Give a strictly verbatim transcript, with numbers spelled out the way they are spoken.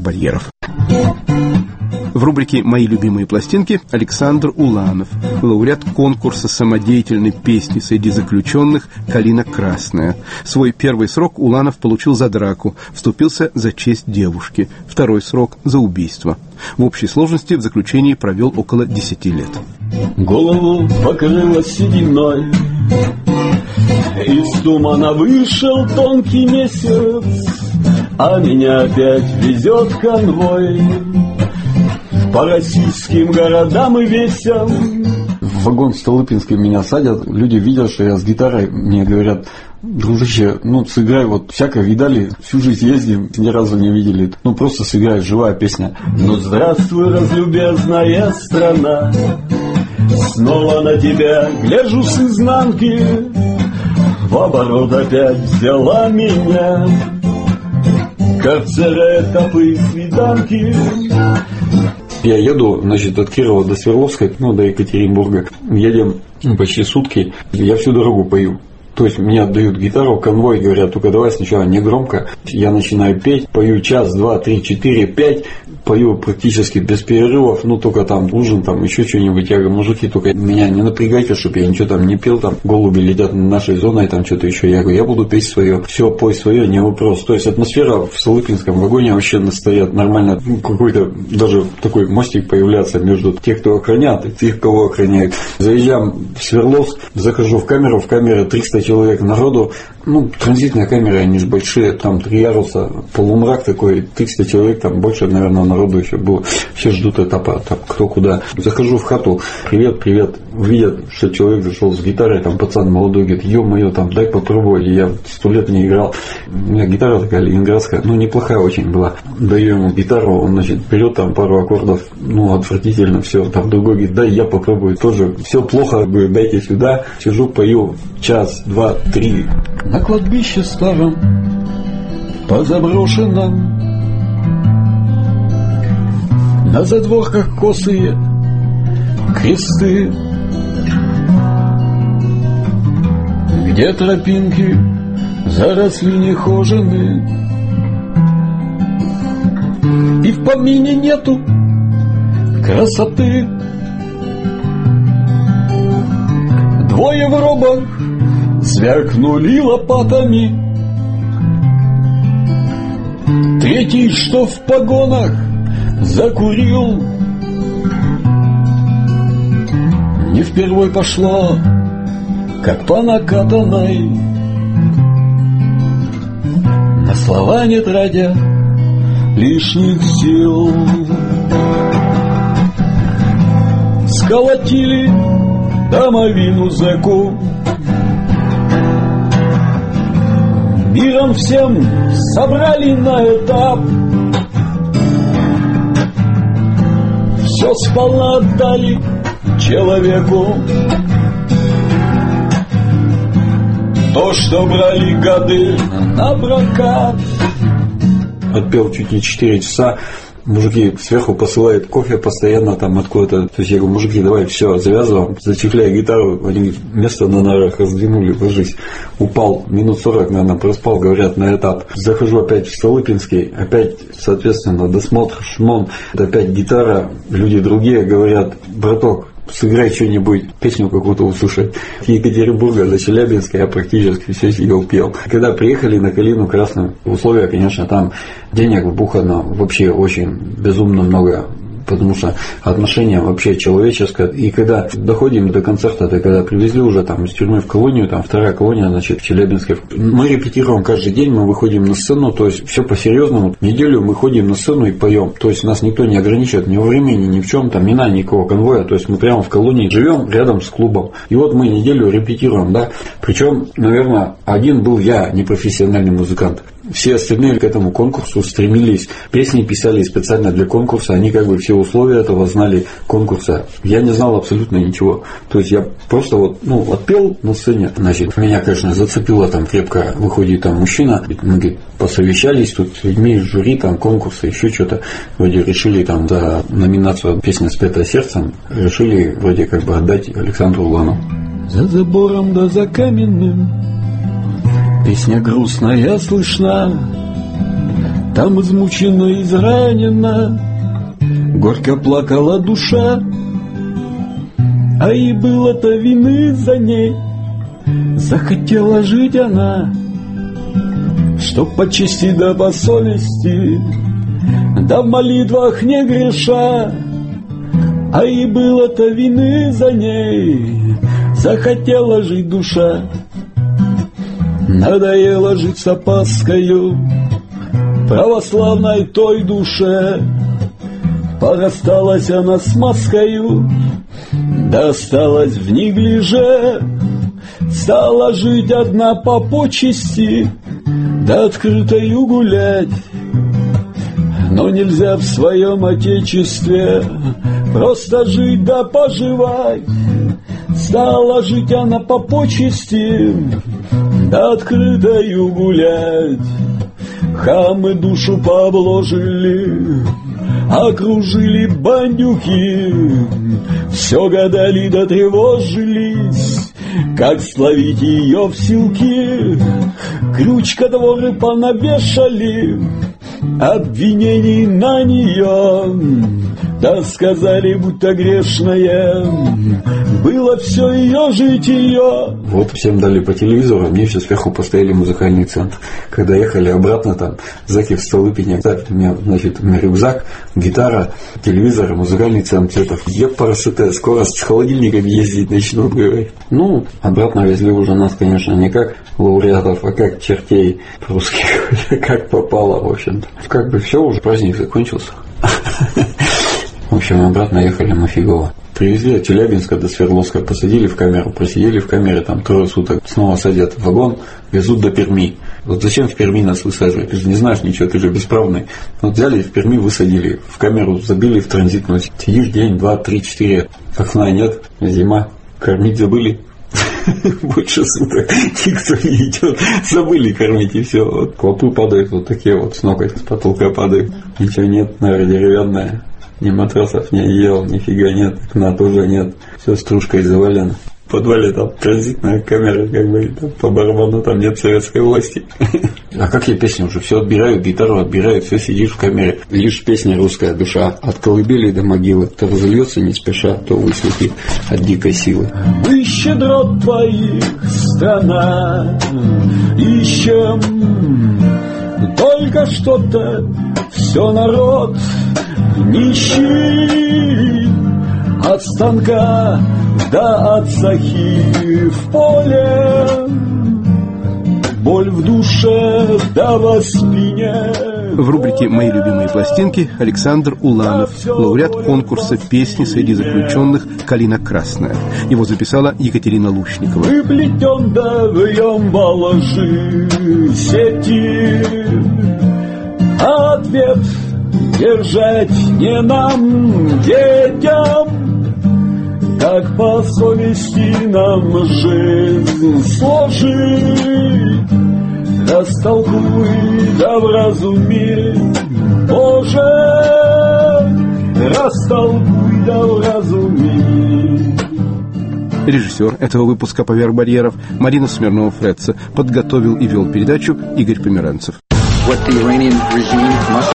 барьеров. В рубрике «Мои любимые пластинки» Александр Уланов, лауреат конкурса самодеятельной песни среди заключенных «Калина красная». Свой первый срок Уланов получил за драку, вступился за честь девушки, второй срок за убийство. В общей сложности в заключении провел около десяти лет. Голову покрыло сединой, из тумана вышел тонкий месяц, а меня опять везет конвой по российским городам и весям. В вагон Столыпинский меня садят, люди видят, что я с гитарой, мне говорят: дружище, ну сыграй, вот всякое видали, всю жизнь ездим, ни разу не видели, ну просто сыграй, живая песня. Ну здравствуй, разлюбезная страна, снова на тебя гляжу с изнанки, в оборот опять взяла меня карцере, топы, свиданки. Я еду, значит, от Кирова до Свердловска, ну, до Екатеринбурга. Едем почти сутки. Я всю дорогу пою. То есть мне отдают гитару, конвой, говорят: только давай сначала не громко. Я начинаю петь, пою час, два, три, четыре, пять. Пою практически без перерывов, ну только там ужин, там еще что-нибудь. Я говорю: мужики, только меня не напрягайте, чтобы я ничего там не пел, там голуби летят над нашей зоной, там что-то еще. Я говорю: я буду петь свое, все, пой свое, не вопрос. То есть атмосфера в Столыпинском вагоне вообще стоят нормально, ну, какой-то даже такой мостик появляется между тех, кто охраняет, и тех, кого охраняют. Заезжаем в Свердловск, захожу в камеру, в камере триста человек народу, ну, транзитные камеры, они же большие, там три яруса, полумрак такой, триста человек, там больше, наверное, народу еще было. Все ждут этапа, там, кто куда. Захожу в хату: привет, привет. Видят, что человек зашел с гитарой, там пацан молодой, говорит: ё-моё, там, дай попробовать. Я сто лет не играл. У меня гитара такая ленинградская, ну, неплохая очень была. Даю ему гитару, он, значит, берет там пару аккордов, ну, отвратительно все. Там другой говорит: дай я попробую тоже. Все плохо, говорю, дайте сюда. Сижу, пою час, два, три. На кладбище старом, позаброшенном, на задворках косые кресты, где тропинки заросли нехожены, и в помине нету красоты. Двое в робах звякнули лопатами, третий, что в погонах, закурил. Не впервой пошло, как по накатанной, на слова не тратя лишних сил. Сколотили домовину зэку, миром всем собрали на этап, все сполна отдали человеку. То, что брали годы на прокат. Отпел чуть не четыре часа. Мужики сверху посылают кофе постоянно там откуда-то. То есть я говорю: мужики, давай все, завязываем, зачехляй гитару. Они место на нарах раздвинули, ложись. Упал, минут сорок, наверное, проспал, говорят, на этап. Захожу опять в Столыпинский, опять, соответственно, досмотр, шмон. Опять гитара, люди другие говорят: браток, сыграй что-нибудь, песню какую-то услышать. С Екатеринбурга до Челябинска я практически все сидел, пел. Когда приехали на Калину Красную, условия, конечно, там денег вбухано вообще очень безумно много, потому что отношение вообще человеческое. И когда доходим до концерта, то когда привезли уже там из тюрьмы в колонию, там вторая колония, значит, в Челябинске, мы репетируем каждый день, мы выходим на сцену, то есть все по-серьезному. Неделю мы ходим на сцену и поем, то есть нас никто не ограничивает ни во времени, ни в чем, там не надо никакого конвоя, то есть мы прямо в колонии живем рядом с клубом. И вот мы неделю репетируем, да. Причем, наверное, один был я, непрофессиональный музыкант. Все остальные к этому конкурсу стремились, песни писали специально для конкурса, они как бы все условия этого знали, конкурса. Я не знал абсолютно ничего. То есть я просто вот, ну, отпел на сцене, значит, меня, конечно, зацепило там крепко, выходит там мужчина, мы, говорит, посовещались тут с людьми, жюри, там, конкурсы, еще что-то, вроде решили там за номинацию «Песня, спетая сердцем», решили вроде как бы отдать Александру Уланову. За забором да за каменным песня грустная слышна, Там измучена, изранена, горько плакала душа, а и было-то вины за ней. Захотела жить она, чтоб по чести да по совести, да в молитвах не греша, а и было-то вины за ней. Захотела жить душа, надоело жить с опаскою православной той душе. Порасталась она с маскою, да осталась в неглиже. Стала жить одна по почести, да открытою гулять. Но нельзя в своем отечестве просто жить да поживать. Стала жить она по почести, да открытою гулять. Хамы душу пообложили, окружили бандюки, все гадали да тревожились, как словить ее в селки. Крючка дворы понавешали, обвинений на нее, да сказали, будто грешная было все ее житие. Вот всем дали по телевизору, мне все сверху поставили музыкальный центр. Когда ехали обратно, там зэки в Столыпине, у меня, значит, у меня рюкзак, гитара, телевизор, музыкальный центр. Епарасоте, скоро с холодильниками ездить начнут, говорить. Ну, обратно везли уже нас, конечно, не как лауреатов, а как чертей русских, как попало, в общем-то. Как бы все, уже праздник закончился. В общем, обратно ехали мы фигово. Привезли от Челябинска до Свердловска, посадили в камеру, просидели в камере там трое суток, снова садят в вагон, везут до Перми. Вот зачем в Перми нас высаживать? Ты же не знаешь ничего, ты же бесправный. Вот взяли в Перми, высадили, в камеру забили в транзитную. Сидишь день, два, три, четыре, окна нет, зима, кормить забыли. Больше суток никто не идет, забыли кормить и все. Вот клопы падают вот такие вот с ног, с потолка падают. Ничего нет, наверное, деревянная. Ни матрасов, ни ел, нифига нет, окна тоже нет, все стружкой завалено. В подвале там транзитная камера, как бы там, по барабану там нет советской власти. А как я песню уже все отбирают, гитару отбирают, все сидишь в камере. Лишь песня «Русская душа» от колыбели до могилы. То разольется не спеша, то выслепит от дикой силы. Мы щедрот твоих страна ищем, только что-то все народ нищий, от станка да от сахи в поле, боль в душе да во спине. В рубрике «Мои любимые пластинки» Александр Уланов, лауреат конкурса песни среди заключенных «Калина красная». Его записала Екатерина Лучникова. Выплетен да вьем балаши сети, ответ держать не нам, детям, как по совести нам жизнь сложить. Растолкуй да вразуми, Боже, растолкуй да вразуми. Режиссер этого выпуска «Поверх барьеров» Марина Смирнова-Фредца. Подготовил и вел передачу Игорь Померанцев.